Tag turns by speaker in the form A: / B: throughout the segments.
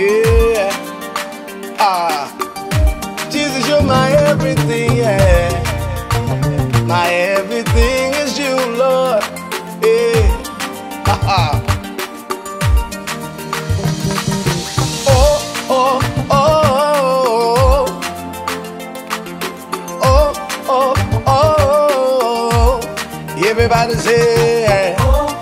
A: Yeah. Jesus, you're my everything, yeah. My everything is you, Lord. Yeah. Oh, oh, oh, oh, oh, oh, oh. Everybody say,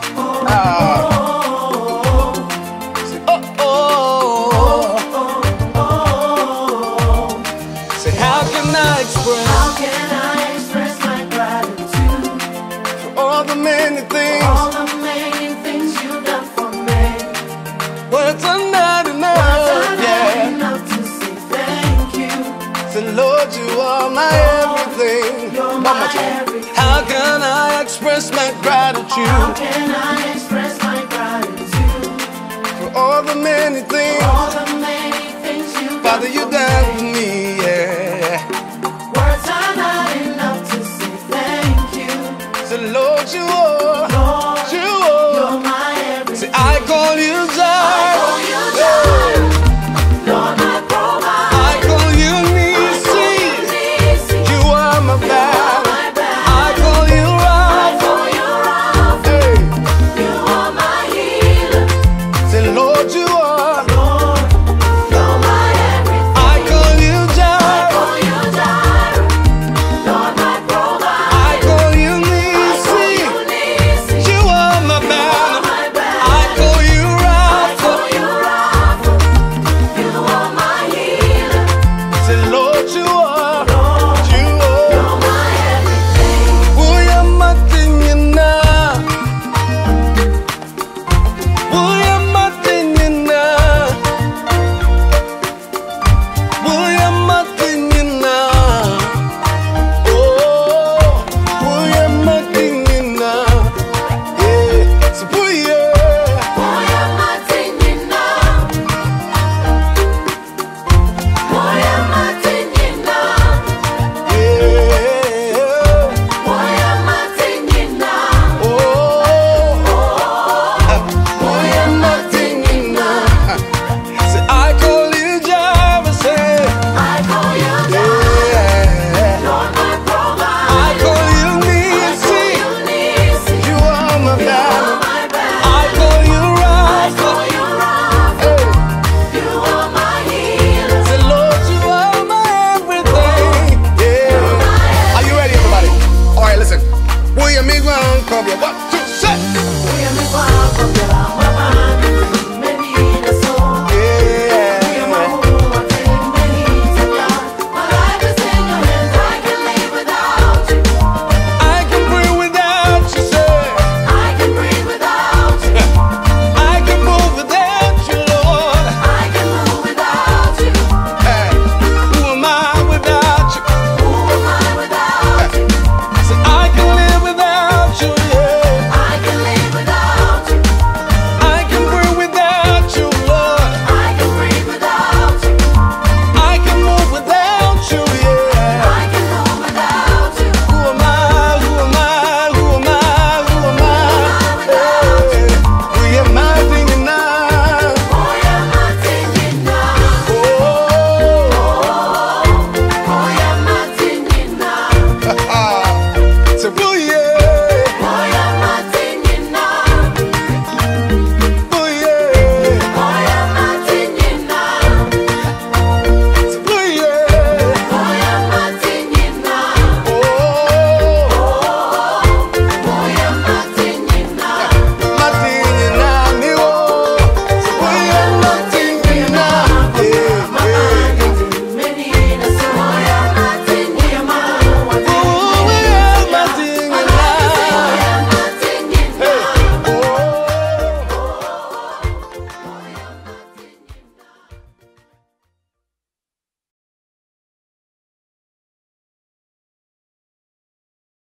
A: how can I express my gratitude for all the many things
B: you've done for me?
A: Words are not enough,
B: Enough to say thank you.
A: So Lord, you are my everything.
B: You're my everything.
A: How can I express my gratitude?
B: How can I express my gratitude
A: for all the many things,
B: you've
A: Father,
B: done
A: you
B: for
A: done
B: me?
A: for me, yeah.
B: Words are not enough to say thank you.
A: So Lord, you are,
B: Lord,
A: you
B: you're
A: are.
B: my everything.
A: See, I call you Jireh.
B: Lord, my provider.
A: I call you Nisi. You are my battle. I call you Rapha. Hey.
B: You are my healer.
A: Say, Lord, you are.
B: Lord, you're my everything.
A: I call you Jireh.
B: Lord, my provider.
A: I call you Nisi. You are my banner. I call you Rapha.
B: You are my healer.
A: Say, Lord, you are. You are.
B: You're my everything.
A: Uya matinyana. Uya matinyana. Uya matinyana. Oh, uya matinyana. Yeah, so uya.
B: Moya matinyina. Moya matinyina.
A: Yeah.
B: Moya matinyina.
A: Oh,
B: Moya matinyina.
A: say I call you Jireh, say
B: I call you
A: yeah.
B: Lord, my provider.
A: I call you Nisi. You are my battle. I call you Rapha. Hey.
B: You are my healer.
A: Say, Lord, you are my everything. Yeah. Are you ready, everybody? All right, listen. Will you make one? Come here. 1, 2.